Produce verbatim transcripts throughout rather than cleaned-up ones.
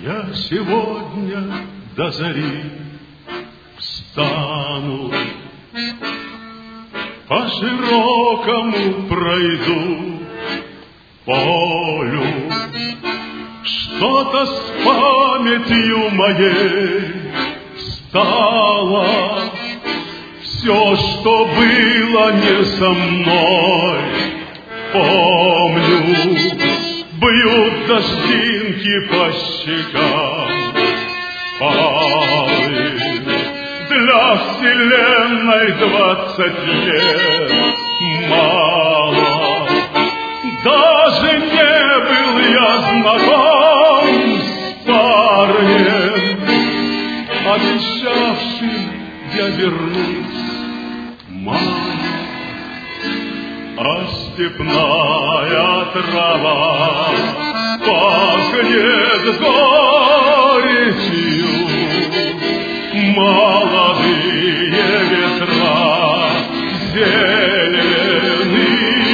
Я сегодня до зари встану, по широкому пройду полю, что-то с памятью моей стало. Все, что было не со мной, помню. Бьют дождинки по щекам, палы. Для вселенной двадцать лет мало. Даже не был я знаком с парнем, обещавшим я вернусь маме. А степная трава пахнет горечью, молодые ветра зелены.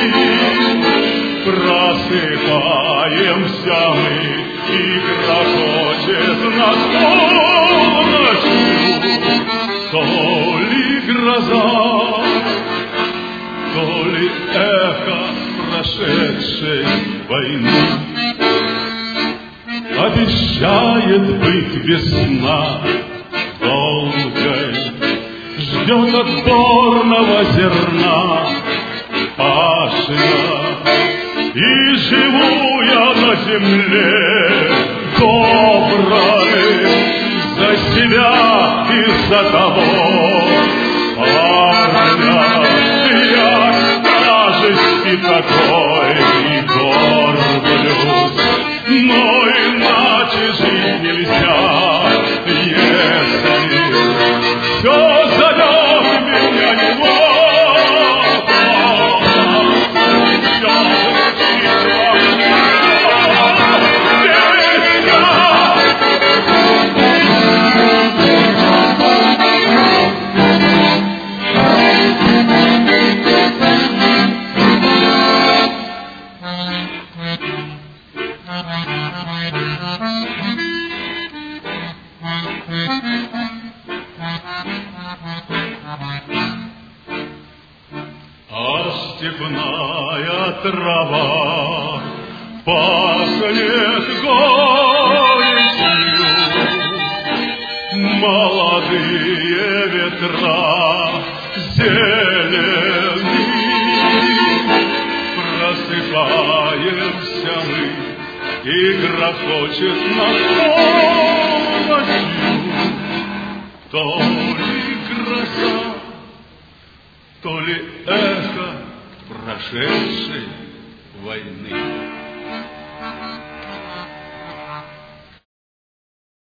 Просыпаемся мы, и грохочет над полночью то ли гроза, то ли эхо прошедшей войны. Обещает быть весна долгой, ждет отборного зерна пашня. И живу я на земле доброй за себя и за того парня. Я тяжести такой не горблюсь, но иначе жить нельзя, если все зовет меня неловко. Все звучит во мне степная трава пахнет горечью, молодые ветра зелены. Просыпаемся мы, и грохочет над полночью то ли гроза, то ли эхо прошедшей войны.